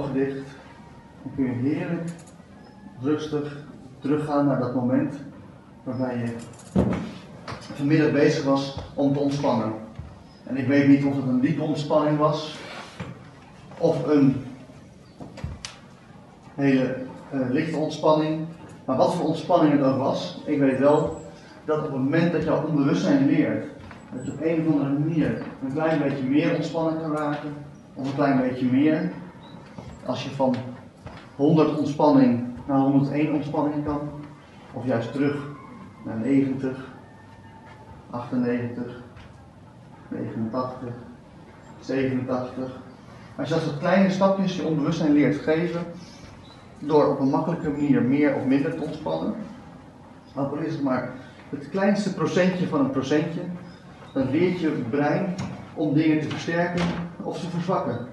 ogen dicht. Dan kun je heerlijk, rustig teruggaan naar dat moment waarbij je vanmiddag bezig was om te ontspannen. En ik weet niet of het een diepe ontspanning was of een hele lichte ontspanning. Maar wat voor ontspanning het ook was, ik weet wel dat op het moment dat jouw onbewustzijn leert, dat je op een of andere manier een klein beetje meer ontspannen kan raken, of een klein beetje meer, als je van 100 ontspanning naar 101 ontspanning kan, of juist terug naar 90, 98, 89, 87. Als je dat soort kleine stapjes je onbewustzijn leert geven, door op een makkelijke manier meer of minder te ontspannen, ook al is het maar het kleinste procentje van een procentje, dan leert je brein om dingen te versterken of te verzwakken.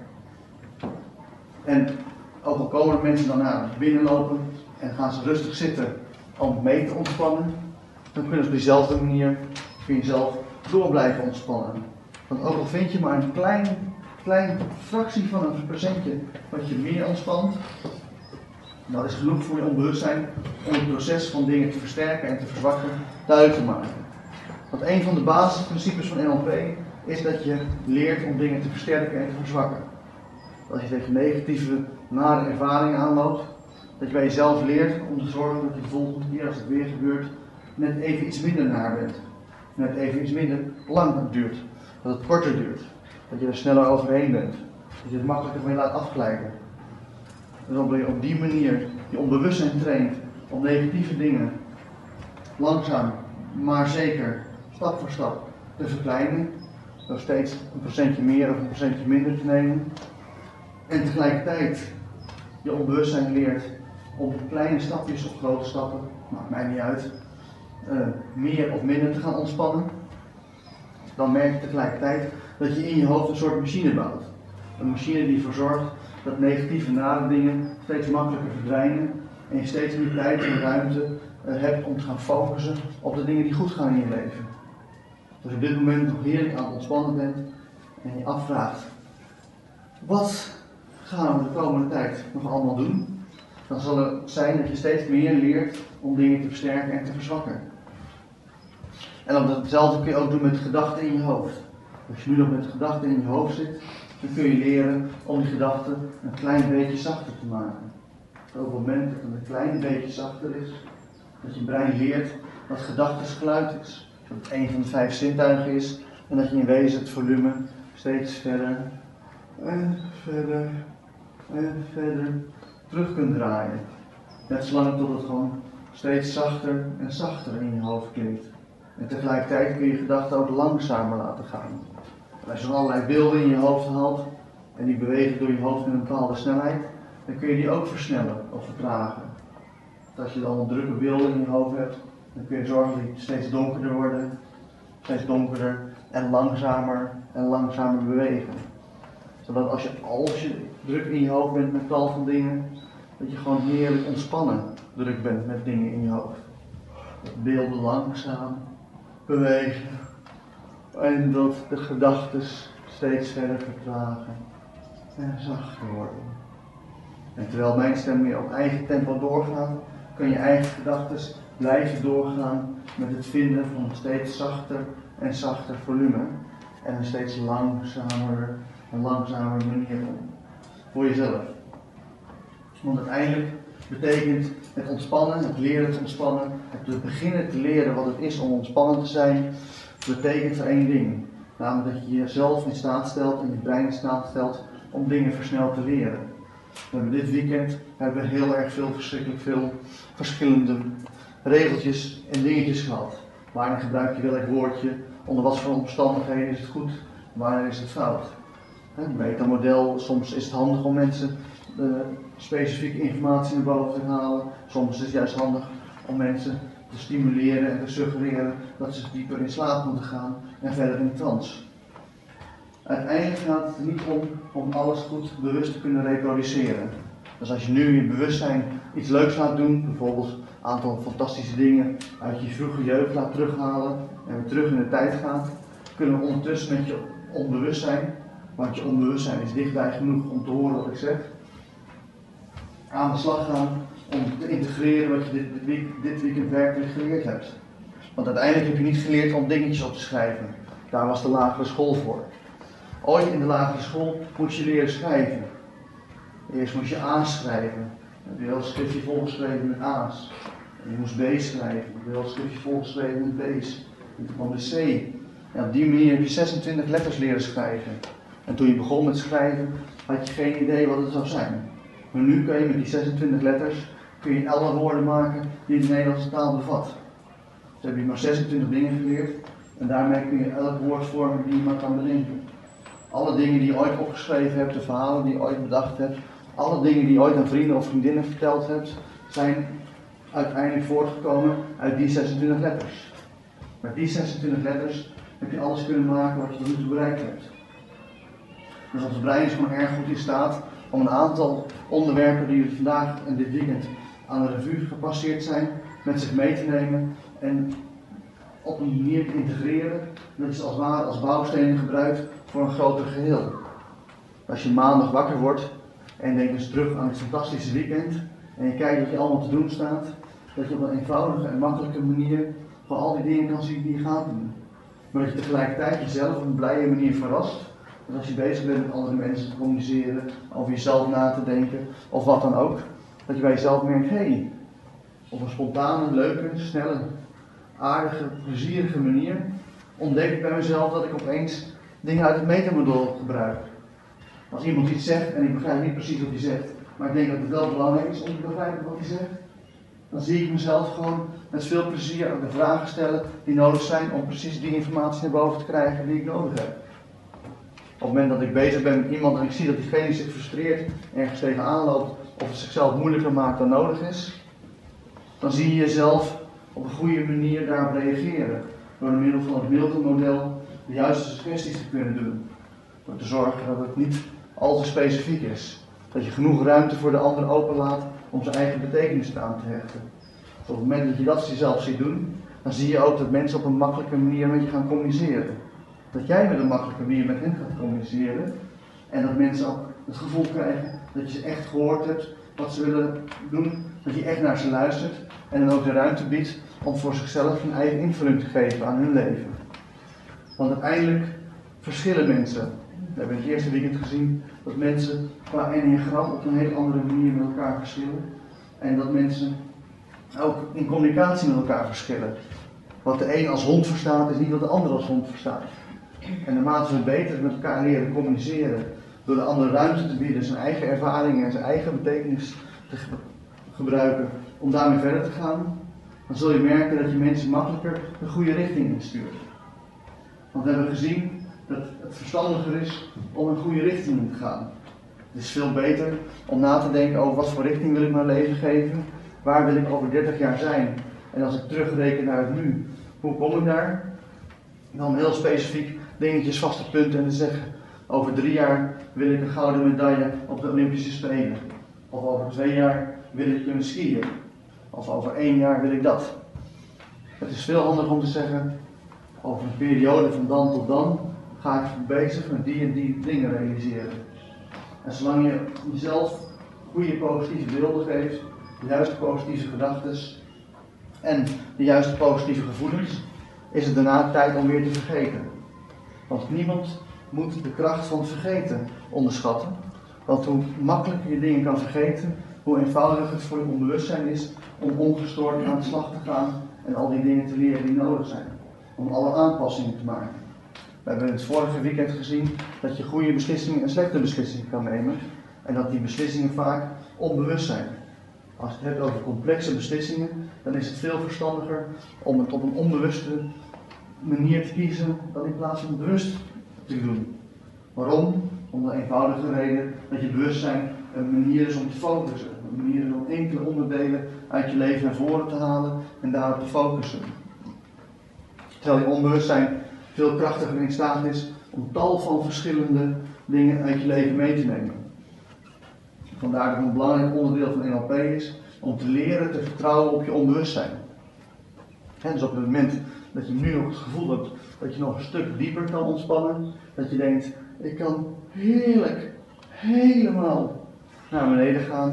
En ook al komen er mensen dan naar binnenlopen en gaan ze rustig zitten om mee te ontspannen, dan kunnen ze op diezelfde manier kun je zelf door blijven ontspannen. Want ook al vind je maar een klein fractie van een procentje wat je meer ontspant, dat is genoeg voor je onbewustzijn om het proces van dingen te versterken en te verzwakken duidelijk te maken. Want een van de basisprincipes van NLP is dat je leert om dingen te versterken en te verzwakken. Als je tegen negatieve, nare ervaringen aanloopt, dat je bij jezelf leert om te zorgen dat je de volgende keer als het weer gebeurt, net even iets minder naar bent. Net even iets minder lang duurt. Dat het korter duurt. Dat je er sneller overheen bent. Dat je het makkelijker van je laat afglijden. En dan je op die manier je onbewustzijn traint om negatieve dingen langzaam, maar zeker, stap voor stap te verkleinen. Door steeds een procentje meer of een procentje minder te nemen. En tegelijkertijd je onbewustzijn leert om kleine stapjes of grote stappen, maakt mij niet uit, meer of minder te gaan ontspannen. Dan merk je tegelijkertijd dat je in je hoofd een soort machine bouwt. Een machine die ervoor zorgt dat negatieve nare dingen steeds makkelijker verdwijnen en je steeds meer tijd en ruimte hebt om te gaan focussen op de dingen die goed gaan in je leven. Dus op dit moment nog heerlijk aan het ontspannen bent en je afvraagt, wat gaan we de komende tijd nog allemaal doen? Dan zal het zijn dat je steeds meer leert om dingen te versterken en te verzwakken. En op hetzelfde kun je ook doen met gedachten in je hoofd. Als je nu nog met gedachten in je hoofd zit, dan kun je leren om die gedachten een klein beetje zachter te maken. Op het moment dat het een klein beetje zachter is, dat je brein leert dat gedachtesgeluid is. Dat het een van de 5 zintuigen is en dat je in wezen het volume steeds verder en verder en verder terug kunt draaien. Net zolang tot het gewoon steeds zachter en zachter in je hoofd klinkt. En tegelijkertijd kun je gedachten ook langzamer laten gaan. En als je allerlei beelden in je hoofd haalt en die bewegen door je hoofd in een bepaalde snelheid, dan kun je die ook versnellen of vertragen. Dus als je dan drukke beelden in je hoofd hebt, dan kun je zorgen dat die steeds donkerder worden, steeds donkerder en langzamer bewegen. Zodat als je druk in je hoofd bent met tal van dingen, dat je gewoon heerlijk ontspannen druk bent met dingen in je hoofd. Dat beelden langzaam bewegen en dat de gedachten steeds verder vertragen en zachter worden. En terwijl mijn stem weer op eigen tempo doorgaat, kan je eigen gedachten blijven doorgaan met het vinden van een steeds zachter en zachter volume en een steeds langzamer en langzamer manier voor jezelf. Want uiteindelijk betekent het ontspannen, het leren te ontspannen, het beginnen te leren wat het is om ontspannen te zijn, betekent voor één ding. Namelijk dat je jezelf in staat stelt en je brein in staat stelt om dingen versneld te leren. We hebben dit weekend heel erg verschrikkelijk veel verschillende regeltjes en dingetjes gehad. Waarin gebruik je welk woordje, onder wat voor omstandigheden is het goed, wanneer is het fout. Een metamodel, soms is het handig om mensen specifieke informatie naar boven te halen. Soms is het juist handig om mensen te stimuleren en te suggereren dat ze dieper in slaap moeten gaan en verder in trance. Uiteindelijk gaat het er niet om alles goed bewust te kunnen reproduceren. Dus als je nu in je bewustzijn iets leuks laat doen, bijvoorbeeld een aantal fantastische dingen uit je vroege jeugd laat terughalen en weer terug in de tijd gaat, kunnen we ondertussen met je onbewustzijn, want je onbewustzijn is dichtbij genoeg om te horen wat ik zeg, aan de slag gaan om te integreren wat je dit weekend werkelijk geleerd hebt. Want uiteindelijk heb je niet geleerd om dingetjes op te schrijven. Daar was de lagere school voor. Ooit in de lagere school moest je leren schrijven. Eerst moest je A's schrijven. Dan heb je wel een schriftje volgeschreven met A's. En je moest B's schrijven. Dan heb je wel een schriftje volgeschreven met B's. En toen kwam de C. En op die manier heb je 26 letters leren schrijven. En toen je begon met schrijven, had je geen idee wat het zou zijn. Maar nu kun je met die 26 letters kun je alle woorden maken die de Nederlandse taal bevat. Dus heb je maar 26 dingen geleerd en daarmee kun je elk woord vormen die je maar kan bedenken. Alle dingen die je ooit opgeschreven hebt, de verhalen die je ooit bedacht hebt, alle dingen die je ooit aan vrienden of vriendinnen verteld hebt, zijn uiteindelijk voortgekomen uit die 26 letters. Met die 26 letters heb je alles kunnen maken wat je tot nu toe bereikt hebt. Dus ons brein is gewoon erg goed in staat om een aantal onderwerpen die we vandaag en dit weekend aan de revue gepasseerd zijn, met zich mee te nemen en op een manier te integreren dat je ze als ware als bouwstenen gebruikt voor een groter geheel. Als je maandag wakker wordt en denkt eens terug aan het fantastische weekend en je kijkt wat je allemaal te doen staat, dat je op een eenvoudige en makkelijke manier van al die dingen kan zien die je gaat doen. Maar dat je tegelijkertijd jezelf op een blije manier verrast. Dus als je bezig bent met andere mensen te communiceren, over jezelf na te denken of wat dan ook, dat je bij jezelf merkt, hé, op een spontane, leuke, snelle, aardige, plezierige manier ontdek ik bij mezelf dat ik opeens dingen uit het metamodel gebruik. Als iemand iets zegt en ik begrijp niet precies wat hij zegt, maar ik denk dat het wel belangrijk is om te begrijpen wat hij zegt, dan zie ik mezelf gewoon met veel plezier ook de vragen stellen die nodig zijn om precies die informatie naar boven te krijgen die ik nodig heb. Op het moment dat ik bezig ben met iemand en ik zie dat diegene zich frustreert, ergens tegenaan loopt of het zichzelf moeilijker maakt dan nodig is, dan zie je jezelf op een goede manier daarop reageren. Door middel van het Milton-model de juiste suggesties te kunnen doen. Door te zorgen dat het niet al te specifiek is. Dat je genoeg ruimte voor de ander openlaat om zijn eigen betekenis aan te hechten. Op het moment dat je dat jezelf ziet doen, dan zie je ook dat mensen op een makkelijke manier met je gaan communiceren. Dat jij met een makkelijke manier met hen gaat communiceren. En dat mensen ook het gevoel krijgen dat je ze echt gehoord hebt wat ze willen doen. Dat je echt naar ze luistert en dan ook de ruimte biedt om voor zichzelf een eigen invulling te geven aan hun leven. Want uiteindelijk verschillen mensen. We hebben in het eerste weekend gezien dat mensen qua enneagram op een hele andere manier met elkaar verschillen. En dat mensen ook in communicatie met elkaar verschillen. Wat de een als hond verstaat is niet wat de ander als hond verstaat. En naarmate we beter met elkaar leren communiceren, door de ander ruimte te bieden, zijn eigen ervaringen en zijn eigen betekenis te gebruiken om daarmee verder te gaan, dan zul je merken dat je mensen makkelijker de goede richting instuurt. Want we hebben gezien dat het verstandiger is om een goede richting in te gaan. Het is veel beter om na te denken over wat voor richting wil ik mijn leven geven, waar wil ik over 30 jaar zijn. En als ik terugreken naar het nu, hoe kom ik daar? Dan heel specifiek dingetjes vast te punten en te zeggen, over 3 jaar wil ik een gouden medaille op de Olympische Spelen. Of over 2 jaar wil ik kunnen skiën. Of over 1 jaar wil ik dat. Het is veel handiger om te zeggen, over een periode van dan tot dan ga ik bezig met die en die dingen realiseren. En zolang je jezelf goede positieve beelden geeft, de juiste positieve gedachten en de juiste positieve gevoelens, is het daarna tijd om weer te vergeten. Want niemand moet de kracht van het vergeten onderschatten. Want hoe makkelijker je dingen kan vergeten, hoe eenvoudiger het voor je onbewustzijn is om ongestoord aan de slag te gaan en al die dingen te leren die nodig zijn. Om alle aanpassingen te maken. We hebben in het vorige weekend gezien dat je goede beslissingen en slechte beslissingen kan nemen. En dat die beslissingen vaak onbewust zijn. Als je het hebt over complexe beslissingen, dan is het veel verstandiger om het op een onbewuste manier te kiezen dan in plaats van bewust te doen. Waarom? Om de eenvoudige reden dat je bewustzijn een manier is om te focussen. Een manier is om enkele onderdelen uit je leven naar voren te halen en daarop te focussen. Terwijl je onbewustzijn veel krachtiger in staat is om tal van verschillende dingen uit je leven mee te nemen. Vandaar dat een belangrijk onderdeel van NLP is om te leren te vertrouwen op je onbewustzijn. Dus op het moment dat je nu nog het gevoel hebt dat je nog een stuk dieper kan ontspannen, dat je denkt, ik kan heerlijk, helemaal naar beneden gaan,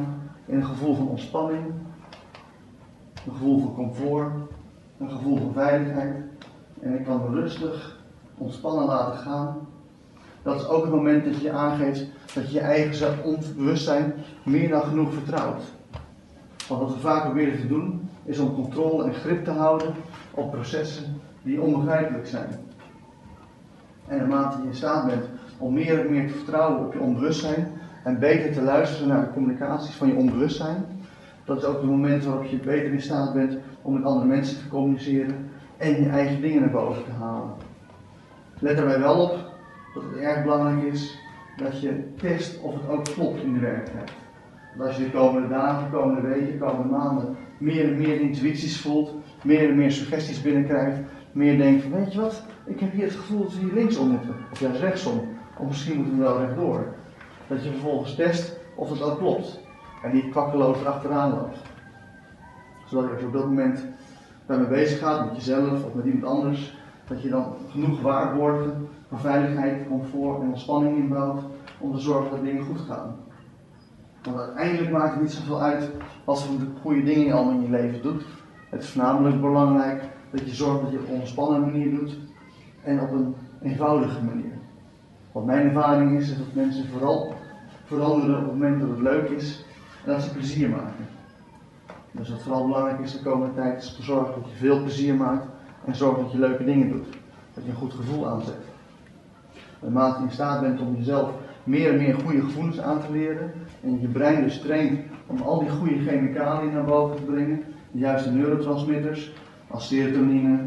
in een gevoel van ontspanning, een gevoel van comfort, een gevoel van veiligheid. En ik kan me rustig ontspannen laten gaan. Dat is ook het moment dat je aangeeft dat je je eigen onbewustzijn meer dan genoeg vertrouwt. Want wat we vaak proberen te doen, is om controle en grip te houden op processen die onbegrijpelijk zijn. En naarmate je in staat bent om meer en meer te vertrouwen op je onbewustzijn en beter te luisteren naar de communicaties van je onbewustzijn, dat is ook het moment waarop je beter in staat bent om met andere mensen te communiceren en je eigen dingen naar boven te halen. Let daarbij wel op dat het erg belangrijk is dat je test of het ook klopt in de werkelijkheid. Want als je de komende dagen, de komende weken, de komende maanden meer en meer intuïties voelt, meer en meer suggesties binnenkrijgt, meer denkt van weet je wat, ik heb hier het gevoel dat we hier linksom moeten, of juist rechtsom, of misschien moeten we wel rechtdoor. Dat je vervolgens test of het ook klopt en niet kwakkeloos erachteraan loopt. Zodat je als je op dat moment daarmee bezig gaat met jezelf of met iemand anders, dat je dan genoeg waarborgen van veiligheid, comfort en ontspanning inbouwt om te zorgen dat dingen goed gaan. Want uiteindelijk maakt het niet zoveel uit wat voor de goede dingen je allemaal in je leven doet. Het is voornamelijk belangrijk dat je zorgt dat je het op een ontspannen manier doet en op een eenvoudige manier. Wat mijn ervaring is dat mensen vooral veranderen op het moment dat het leuk is en dat ze plezier maken. Dus wat vooral belangrijk is de komende tijd is te zorgen dat je veel plezier maakt en zorg dat je leuke dingen doet. Dat je een goed gevoel aanzet. Naarmate je in staat bent om jezelf meer en meer goede gevoelens aan te leren en je brein dus traint om al die goede chemicaliën naar boven te brengen, de juiste neurotransmitters als serotonine,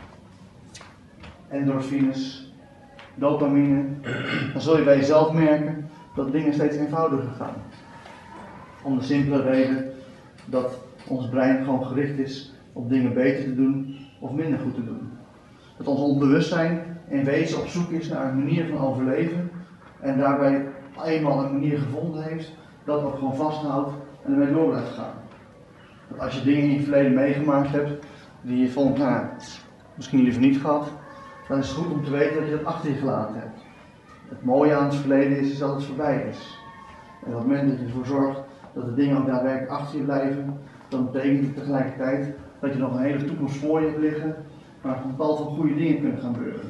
endorfines, dopamine, dan zul je bij jezelf merken dat dingen steeds eenvoudiger gaan. Om de simpele reden dat ons brein gewoon gericht is op dingen beter te doen of minder goed te doen. Dat ons onbewustzijn in wezen op zoek is naar een manier van overleven en daarbij eenmaal een manier gevonden heeft dat ook gewoon vasthoudt en ermee door blijft gaan. Dat als je dingen in je verleden meegemaakt hebt die je vond, nou, misschien liever niet gehad, dan is het goed om te weten dat je dat achter je gelaten hebt. Het mooie aan het verleden is dat het voorbij is. En op het moment dat je ervoor zorgt dat de dingen ook daadwerkelijk achter je blijven, dan betekent het tegelijkertijd dat je nog een hele toekomst voor je hebt liggen, waar een tal van goede dingen kunnen gaan gebeuren.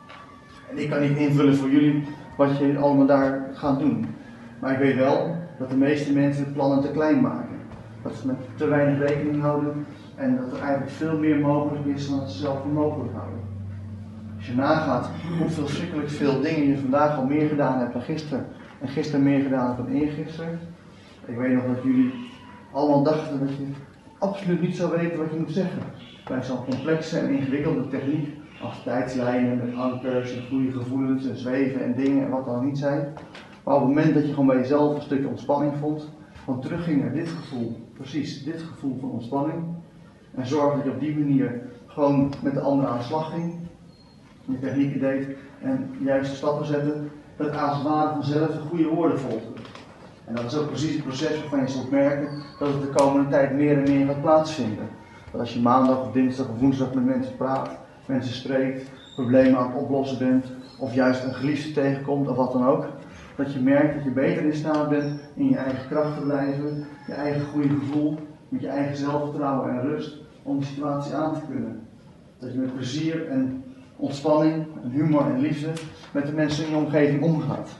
En ik kan niet invullen voor jullie wat je allemaal daar gaat doen. Maar ik weet wel dat de meeste mensen de plannen te klein maken. Dat ze met te weinig rekening houden en dat er eigenlijk veel meer mogelijk is dan ze zelf voor mogelijk houden. Als je nagaat hoeveel verschrikkelijk veel dingen je vandaag al meer gedaan hebt dan gisteren en gisteren meer gedaan hebt dan eergisteren. Ik weet nog dat jullie allemaal dachten dat je absoluut niet zou weten wat je moet zeggen. Bij zo'n complexe en ingewikkelde techniek als tijdslijnen met ankers en goede gevoelens en zweven en dingen en wat dan niet zijn. Maar op het moment dat je gewoon bij jezelf een stukje ontspanning vond, gewoon terugging naar dit gevoel, precies dit gevoel van ontspanning. En zorg dat je op die manier gewoon met de ander aan de slag ging, je technieken deed en de juiste stappen zette, dat het als het ware vanzelf de goede woorden volgde. En dat is ook precies het proces waarvan je zult merken dat het de komende tijd meer en meer gaat plaatsvinden. Dat als je maandag of dinsdag of woensdag met mensen praat, mensen spreekt, problemen aan het oplossen bent, of juist een geliefde tegenkomt of wat dan ook, dat je merkt dat je beter in staat bent in je eigen kracht te blijven, je eigen goede gevoel, met je eigen zelfvertrouwen en rust om de situatie aan te kunnen. Dat je met plezier en ontspanning en humor en liefde met de mensen in je omgeving omgaat.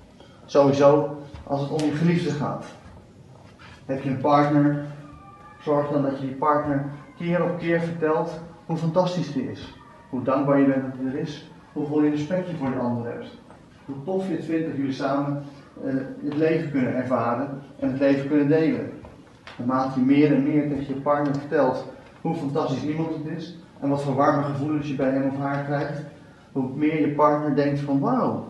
Sowieso als het om je geliefde gaat. Heb je een partner, zorg dan dat je die partner keer op keer vertelt hoe fantastisch die is. Hoe dankbaar je bent dat hij er is, hoeveel je respect je voor de ander hebt. Hoe tof je het vindt dat jullie samen het leven kunnen ervaren en het leven kunnen delen. Naarmate je meer en meer tegen je partner vertelt hoe fantastisch iemand het is en wat voor warme gevoelens je bij hem of haar krijgt, hoe meer je partner denkt van wauw,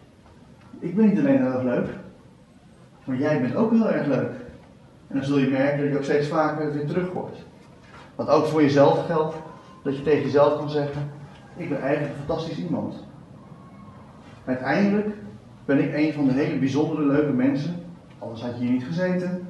ik ben niet alleen heel erg leuk, maar jij bent ook heel erg leuk. En dan zul je merken dat je ook steeds vaker weer terug hoort. Want ook voor jezelf geldt dat je tegen jezelf kan zeggen, ik ben eigenlijk een fantastisch iemand. Uiteindelijk ben ik een van de hele bijzondere leuke mensen, anders had je hier niet gezeten,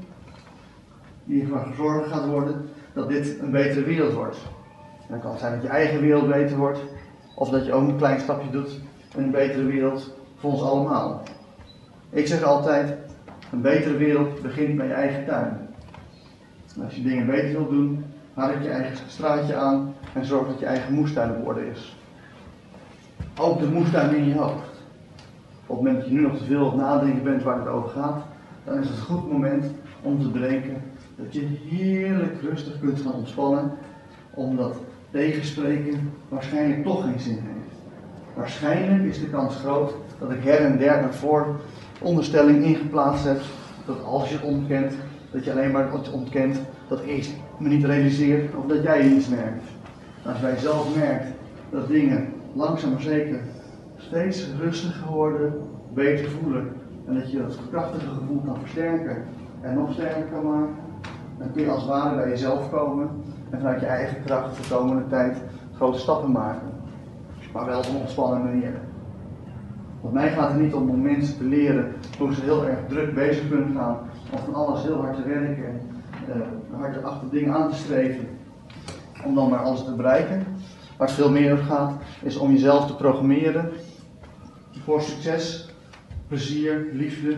die ervoor gezorgd gaat worden dat dit een betere wereld wordt. En dan kan het zijn dat je eigen wereld beter wordt, of dat je ook een klein stapje doet in een betere wereld voor ons allemaal. Ik zeg altijd, Een betere wereld begint bij je eigen tuin. En als je dingen beter wilt doen, hark je eigen straatje aan en zorg dat je eigen moestuin op orde is. Ook de moestuin in je hoofd. Op het moment dat je nu nog te veel aan het nadenken bent waar het over gaat, dan is het een goed moment om te bedenken dat je heerlijk rustig kunt gaan ontspannen, omdat tegenspreken waarschijnlijk toch geen zin heeft. Waarschijnlijk is de kans groot dat ik her en der een vooronderstelling ingeplaatst heb dat als je het ontkent, dat je alleen maar het ontkent dat ik me niet realiseer of dat jij niets merkt. Als wij zelf merkt dat dingen langzaam maar zeker steeds rustiger worden, beter voelen en dat je dat krachtige gevoel kan versterken en nog sterker kan maken, dan kun je als het ware bij jezelf komen en vanuit je eigen kracht de komende tijd grote stappen maken. Maar wel op een ontspannen manier. Want mij gaat het niet om mensen te leren hoe ze heel erg druk bezig kunnen gaan of van alles heel hard te werken en hard achter dingen aan te streven om dan maar alles te bereiken. Waar het veel meer over gaat is om jezelf te programmeren voor succes, plezier, liefde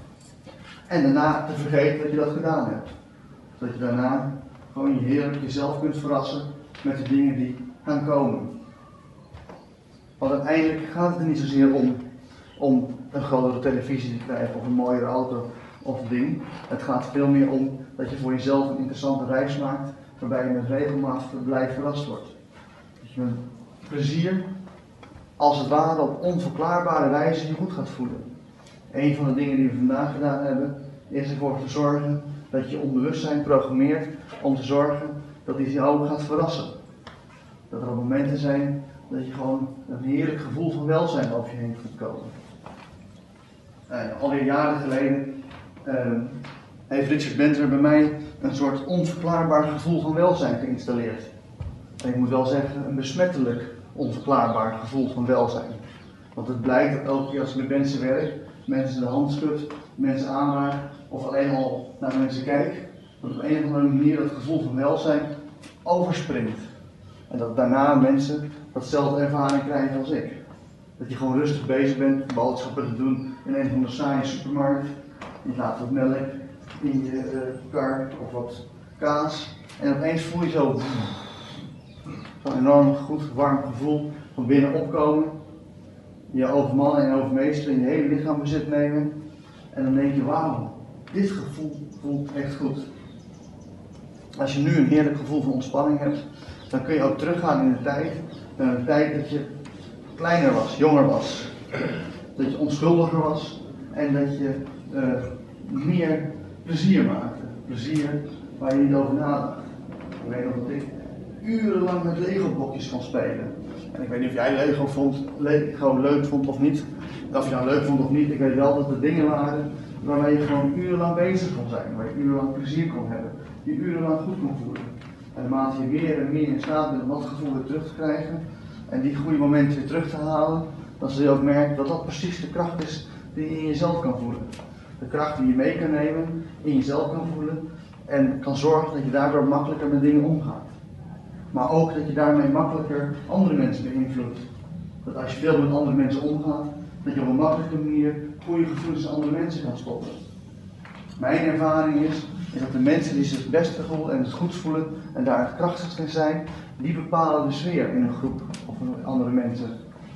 en daarna te vergeten dat je dat gedaan hebt. Zodat je daarna gewoon je heerlijk jezelf kunt verrassen met de dingen die gaan komen. Want uiteindelijk gaat het er niet zozeer om een grotere televisie te krijgen of een mooiere auto of ding. Het gaat veel meer om dat je voor jezelf een interessante reis maakt waarbij je met regelmaat blijft verrast wordt. Dat je met plezier, als het ware op onverklaarbare wijze je goed gaat voelen. Een van de dingen die we vandaag gedaan hebben is ervoor te zorgen dat je onbewustzijn programmeert om te zorgen dat hij jou gaat verrassen. Dat er momenten zijn dat je gewoon een heerlijk gevoel van welzijn over je heen kunt komen. Alweer jaren geleden heeft Richard Benter bij mij een soort onverklaarbaar gevoel van welzijn geïnstalleerd. En ik moet wel zeggen, een besmettelijk onverklaarbaar gevoel van welzijn. Want het blijkt dat elke keer als ik met mensen werk, mensen de hand schud, mensen aanraak of alleen al naar mensen kijk, dat op een of andere manier dat gevoel van welzijn overspringt. En dat daarna mensen datzelfde ervaring krijgen als ik. Dat je gewoon rustig bezig bent, boodschappen te doen in een van de saaie supermarkt. Je laat wat melk in je kar of wat kaas. En opeens voel je zo'n enorm goed, warm gevoel van binnen opkomen. Je overmannen en overmeesteren en je hele lichaam bezit nemen. En dan denk je, wauw, dit gevoel voelt echt goed. Als je nu een heerlijk gevoel van ontspanning hebt, dan kun je ook teruggaan in de tijd, naar de tijd dat je kleiner was, jonger was. Dat je onschuldiger was en dat je meer plezier maakte. Plezier waar je niet over nadacht. Ik weet nog dat ik urenlang met Lego-blokjes kon spelen. En ik weet niet of jij Lego leuk vond of niet. Of je nou leuk vond of niet, ik weet wel dat er dingen waren waarmee je gewoon urenlang bezig kon zijn. Waar je urenlang plezier kon hebben. Die urenlang goed kon voelen. En naarmate je meer en meer in staat bent om dat gevoel weer terug te krijgen en die goede momenten weer terug te halen, dan zul je ook merken dat dat precies de kracht is die je in jezelf kan voelen. De kracht die je mee kan nemen, in jezelf kan voelen en kan zorgen dat je daardoor makkelijker met dingen omgaat. Maar ook dat je daarmee makkelijker andere mensen beïnvloedt. Dat als je veel met andere mensen omgaat, dat je op een makkelijke manier goede gevoelens aan andere mensen kan stoppen. Mijn ervaring is dat de mensen die zich het beste voelen en het goed voelen en daar het krachtigst in zijn, die bepalen de sfeer in een groep of met andere mensen.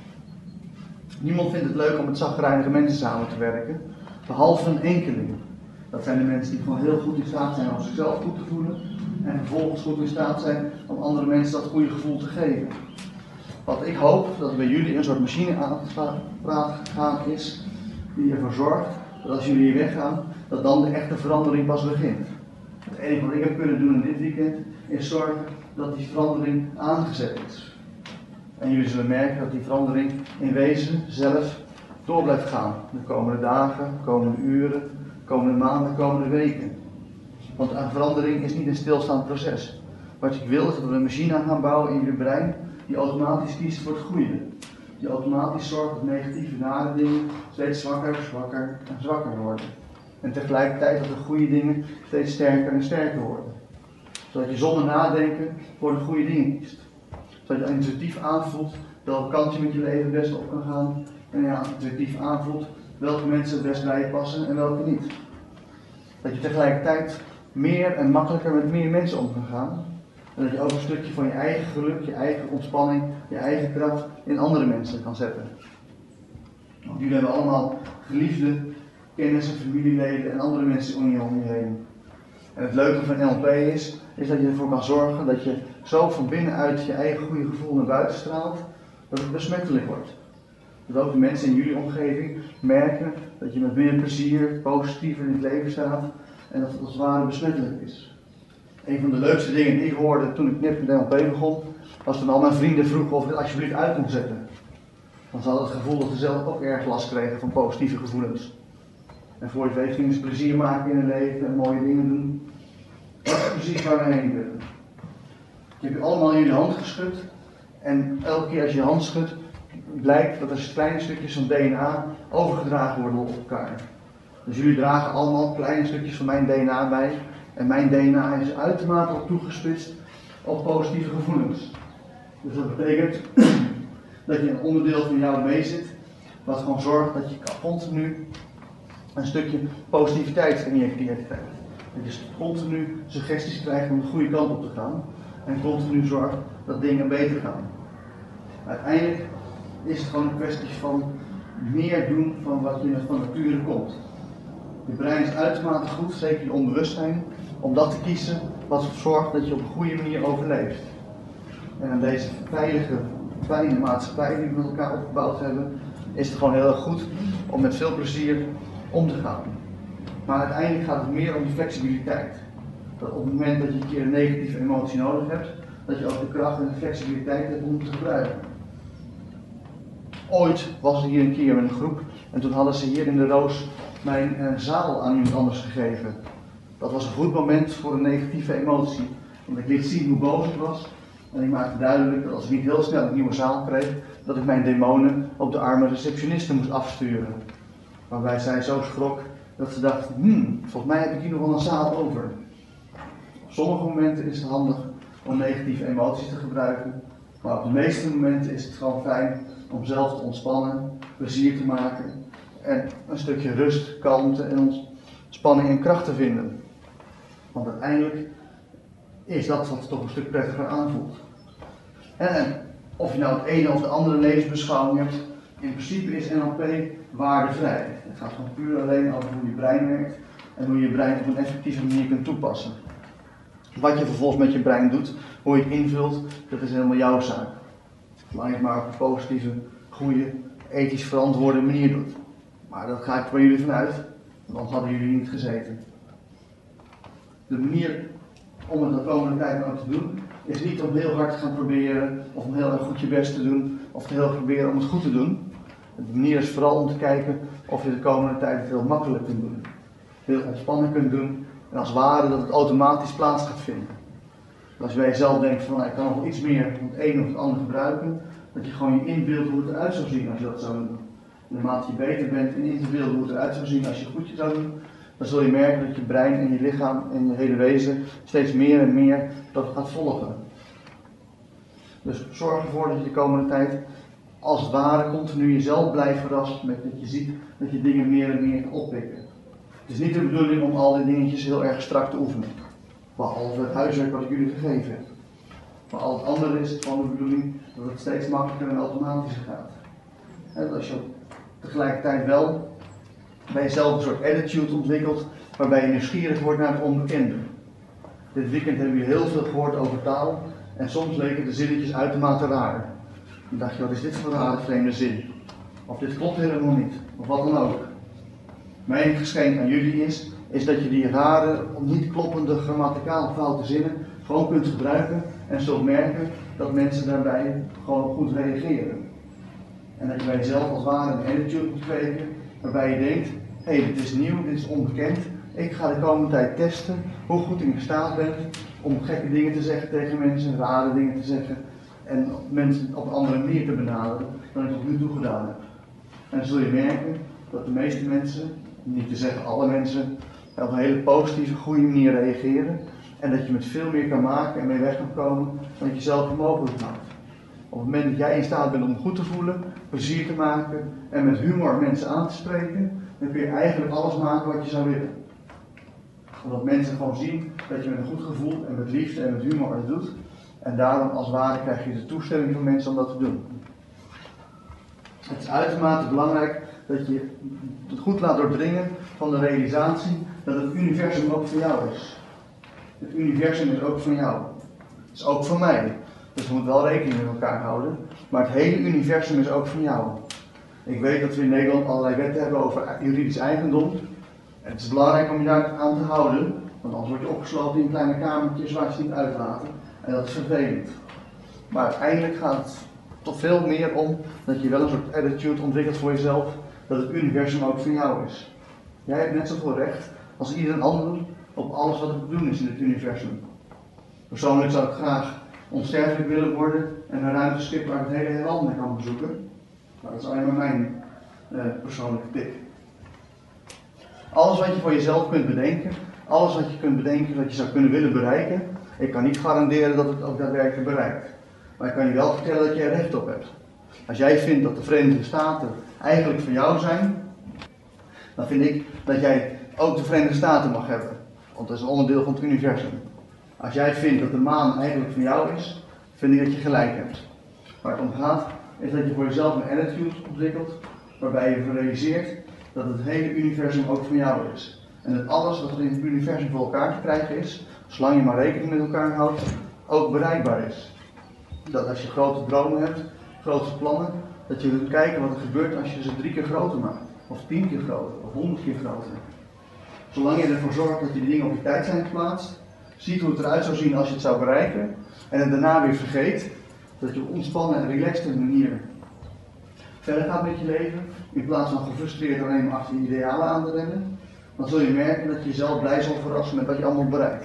Niemand vindt het leuk om met chagrijnige mensen samen te werken, behalve een enkeling. Dat zijn de mensen die gewoon heel goed in staat zijn om zichzelf goed te voelen en vervolgens goed in staat zijn om andere mensen dat goede gevoel te geven. Wat ik hoop dat bij jullie een soort machine aan gegaan is die ervoor zorgt dat als jullie hier weggaan, dat dan de echte verandering pas begint. Het enige wat ik heb kunnen doen in dit weekend is zorgen dat die verandering aangezet is. En jullie zullen merken dat die verandering in wezen zelf door blijft gaan. De komende dagen, de komende uren, de komende maanden, de komende weken. Want een verandering is niet een stilstaand proces. Wat ik wil is dat we een machine aan gaan bouwen in jullie brein die automatisch kiest voor het goede. Die automatisch zorgt dat negatieve nare dingen steeds zwakker, zwakker en zwakker worden. En tegelijkertijd dat de goede dingen steeds sterker en sterker worden. Zodat je zonder nadenken voor de goede dingen kiest. Zodat je intuïtief aanvoelt welke kant je met je leven het beste op kan gaan. En ja, intuïtief aanvoelt welke mensen het best bij je passen en welke niet. Dat je tegelijkertijd meer en makkelijker met meer mensen om kan gaan. En dat je ook een stukje van je eigen geluk, je eigen ontspanning, je eigen kracht in andere mensen kan zetten. Want jullie hebben allemaal geliefde kennissen, familieleden en andere mensen om je heen. En het leuke van NLP is dat je ervoor kan zorgen dat je zo van binnenuit je eigen goede gevoel naar buiten straalt, dat het besmettelijk wordt. Dat ook de mensen in jullie omgeving merken dat je met meer plezier, positiever in het leven staat en dat het als het ware besmettelijk is. Een van de leukste dingen die ik hoorde toen ik net met NLP begon, was toen al mijn vrienden vroegen of ik het alsjeblieft uit kon zetten. Want ze hadden het gevoel dat ze zelf ook erg last kregen van positieve gevoelens. En voor je weet gingen ze plezier maken in hun leven en mooie dingen doen. Dat is precies waar we heen willen. Je hebt allemaal in jullie hand geschud. En elke keer als je je hand schudt, blijkt dat er kleine stukjes van DNA overgedragen worden op elkaar. Dus jullie dragen allemaal kleine stukjes van mijn DNA bij. En mijn DNA is uitermate op toegespitst op positieve gevoelens. Dus dat betekent dat je een onderdeel van jou meezit, wat gewoon zorgt dat je continu een stukje positiviteit injecteert. Dat je continu suggesties krijgt om de goede kant op te gaan en continu zorgt dat dingen beter gaan. Uiteindelijk is het gewoon een kwestie van meer doen van wat je van nature komt. Je brein is uitermate goed, zeker je onbewustzijn, om dat te kiezen wat zorgt dat je op een goede manier overleeft. En aan deze veilige, fijne maatschappij die we met elkaar opgebouwd hebben, is het gewoon heel erg goed om met veel plezier om te gaan. Maar uiteindelijk gaat het meer om de flexibiliteit. Dat op het moment dat je een keer een negatieve emotie nodig hebt, dat je ook de kracht en de flexibiliteit hebt om het te gebruiken. Ooit was er hier een keer met een groep en toen hadden ze hier in de Roos mijn zaal aan iemand anders gegeven. Dat was een goed moment voor een negatieve emotie, want ik liet zien hoe boos ik was en ik maakte duidelijk dat als ik niet heel snel een nieuwe zaal kreeg, dat ik mijn demonen op de arme receptioniste moest afsturen. Waarbij zij zo schrok dat ze dacht, volgens mij heb ik hier nog wel een zaal over. Op sommige momenten is het handig om negatieve emoties te gebruiken, maar op de meeste momenten is het gewoon fijn om zelf te ontspannen, plezier te maken en een stukje rust, kalmte en ontspanning en kracht te vinden. Want uiteindelijk is dat wat toch een stuk prettiger aanvoelt. En of je nou het ene of de andere levensbeschouwing hebt, in principe is NLP waardevrij. Het gaat gewoon puur alleen over hoe je brein werkt en hoe je je brein op een effectieve manier kunt toepassen. Wat je vervolgens met je brein doet, hoe je het invult, dat is helemaal jouw zaak. Zolang je het maar op een positieve, goede, ethisch verantwoorde manier doet. Maar dat ga ik bij jullie vanuit, want anders hadden jullie niet gezeten. De manier om het de komende tijd ook te doen, is niet om heel hard te gaan proberen, of om heel erg goed je best te doen, of te heel erg proberen om het goed te doen. De manier is vooral om te kijken of je de komende tijd het heel makkelijk kunt doen. Heel ontspannen kunt doen, en als het ware dat het automatisch plaats gaat vinden. Dus als je bij jezelf denkt van, ik kan nog wel iets meer van het een of het ander gebruiken, dat je gewoon je inbeeldt hoe het eruit zou zien als je dat zou doen. En naarmate je beter bent in te beelden hoe het eruit zou zien als je het goed zou doen, dan zul je merken dat je brein en je lichaam en je hele wezen steeds meer en meer dat gaat volgen. Dus zorg ervoor dat je de komende tijd als het ware continu jezelf blijft verrassen met dat je ziet dat je dingen meer en meer gaat oppikken. Het is niet de bedoeling om al die dingetjes heel erg strak te oefenen. Behalve het huiswerk wat ik jullie gegeven heb. Maar al het andere is het gewoon de bedoeling dat het steeds makkelijker en automatischer gaat. En dat als je tegelijkertijd wel bij jezelf een soort attitude ontwikkelt waarbij je nieuwsgierig wordt naar het onbekende. Dit weekend hebben we heel veel gehoord over taal en soms leken de zinnetjes uitermate raar. Dan dacht je, wat is dit voor een rare vreemde zin? Of dit klopt helemaal niet, of wat dan ook. Mijn geschenk aan jullie is dat je die rare, niet kloppende, grammaticaal foute zinnen gewoon kunt gebruiken en zult merken dat mensen daarbij gewoon goed reageren. En dat je bij jezelf als het ware een attitude moet kweken waarbij je denkt, dit is nieuw, dit is onbekend, ik ga de komende tijd testen hoe goed ik in staat ben om gekke dingen te zeggen tegen mensen, rare dingen te zeggen en mensen op een andere manier te benaderen dan ik tot nu toe gedaan heb. En dan zul je merken dat de meeste mensen, om niet te zeggen alle mensen, op een hele positieve, goede manier reageren en dat je met veel meer kan maken en mee weg kan komen dan dat je zelf mogelijk maakt. Op het moment dat jij in staat bent om goed te voelen, plezier te maken en met humor mensen aan te spreken, dan kun je eigenlijk alles maken wat je zou willen. Omdat mensen gewoon zien dat je met een goed gevoel en met liefde en met humor het doet. En daarom als het ware krijg je de toestemming van mensen om dat te doen. Het is uitermate belangrijk dat je het goed laat doordringen van de realisatie dat het universum ook voor jou is. Het universum is ook van jou. Het is ook van mij. Dus we moeten wel rekening met elkaar houden. Maar het hele universum is ook van jou. Ik weet dat we in Nederland allerlei wetten hebben over juridisch eigendom. En het is belangrijk om je daar aan te houden. Want anders word je opgesloten in kleine kamertjes waar je het niet uitlaten. En dat is vervelend. Maar uiteindelijk gaat het toch veel meer om dat je wel een soort attitude ontwikkelt voor jezelf. Dat het universum ook van jou is. Jij hebt net zoveel recht als ieder ander op alles wat er te doen is in het universum. Persoonlijk zou ik graag onsterfelijk willen worden en een ruimteschip waar ik het hele heelal mee kan bezoeken. Maar dat is alleen maar mijn persoonlijke tip. Alles wat je voor jezelf kunt bedenken, alles wat je kunt bedenken dat je zou kunnen willen bereiken, ik kan niet garanderen dat het ook daadwerkelijk bereikt. Maar ik kan je wel vertellen dat je er recht op hebt. Als jij vindt dat de Verenigde Staten eigenlijk van jou zijn, dan vind ik dat jij ook de Verenigde Staten mag hebben. Want dat is een onderdeel van het universum. Als jij vindt dat de maan eigenlijk van jou is, vind ik dat je gelijk hebt. Waar het om gaat, is dat je voor jezelf een attitude ontwikkelt, waarbij je realiseert dat het hele universum ook van jou is. En dat alles wat er in het universum voor elkaar te krijgen is, zolang je maar rekening met elkaar houdt, ook bereikbaar is. Dat als je grote dromen hebt, grote plannen, dat je kunt kijken wat er gebeurt als je ze 3 keer groter maakt. Of 10 keer groter, of 100 keer groter. Zolang je ervoor zorgt dat je die dingen op je tijd zijn geplaatst, ziet hoe het eruit zou zien als je het zou bereiken, en het daarna weer vergeet, dat je op ontspannen en relaxte manier verder gaat met je leven, in plaats van gefrustreerd alleen maar achter je idealen aan te rennen, dan zul je merken dat je jezelf blij zal verrassen met wat je allemaal bereikt.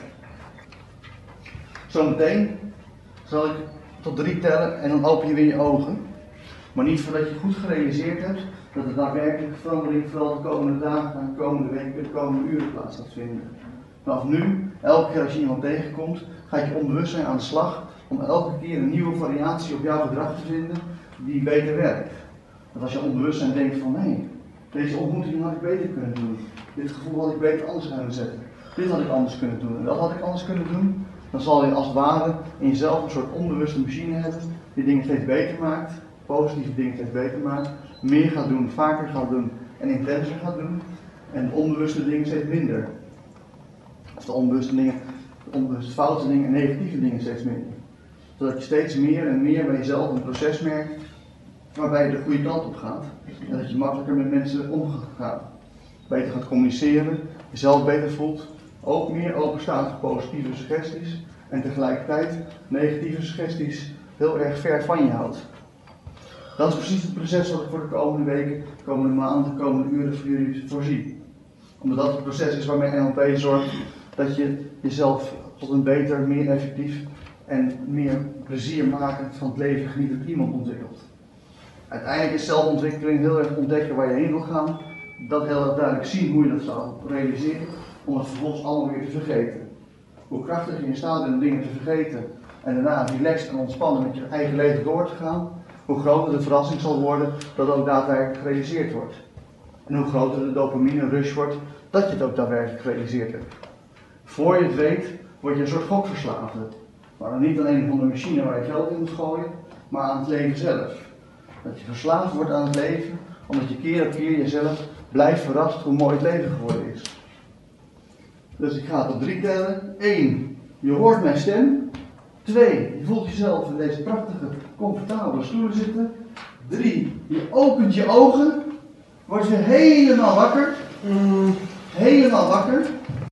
Zometeen zal ik tot 3 tellen en dan open je weer je ogen. Maar niet voordat je goed gerealiseerd hebt dat er daadwerkelijk verandering vooral de komende dagen, de komende weken, de komende uren plaats gaat vinden. Vanaf nu, elke keer als je iemand tegenkomt, gaat je onbewustzijn aan de slag om elke keer een nieuwe variatie op jouw gedrag te vinden die beter werkt. Want als je onbewustzijn denkt van nee, deze ontmoeting had ik beter kunnen doen. Dit gevoel had ik beter anders kunnen zetten. Dit had ik anders kunnen doen en dat had ik anders kunnen doen. Dan zal je als het ware in jezelf een soort onbewuste machine hebben die dingen steeds beter maakt, positieve dingen steeds beter maakt, meer gaat doen, vaker gaat doen en intenser gaat doen en de onbewuste dingen steeds minder. Of de onbewuste dingen, de onbewuste foute dingen en negatieve dingen steeds minder. Zodat je steeds meer en meer bij jezelf een proces merkt waarbij je de goede kant op gaat en dat je makkelijker met mensen om gaat gaan. Beter gaat communiceren, jezelf beter voelt, ook meer openstaat voor positieve suggesties en tegelijkertijd negatieve suggesties heel erg ver van je houdt. Dat is precies het proces wat ik voor de komende weken, de komende maanden, de komende uren voor jullie voorzie. Omdat dat het proces is waarmee NLP zorgt dat je jezelf tot een beter, meer effectief en meer plezier maken van het leven genietend iemand ontwikkelt. Uiteindelijk is zelfontwikkeling heel erg ontdekken waar je heen wil gaan, dat heel erg duidelijk zien hoe je dat zou realiseren, om het vervolgens allemaal weer te vergeten. Hoe krachtig je in staat bent om dingen te vergeten en daarna relaxed en ontspannen met je eigen leven door te gaan, hoe groter de verrassing zal worden dat het ook daadwerkelijk gerealiseerd wordt. En hoe groter de dopamine rush wordt dat je het ook daadwerkelijk gerealiseerd hebt. Voor je het weet, word je een soort gokverslaafde. Maar dan niet alleen van de machine waar je geld in moet gooien, maar aan het leven zelf. Dat je verslaafd wordt aan het leven, omdat je keer op keer jezelf blijft verrast hoe mooi het leven geworden is. Dus ik ga tot 3 tellen. 1. Je hoort mijn stem. 2. Je voelt jezelf in deze prachtige, comfortabele stoelen zitten. 3. Je opent je ogen. Word je helemaal wakker. Helemaal wakker.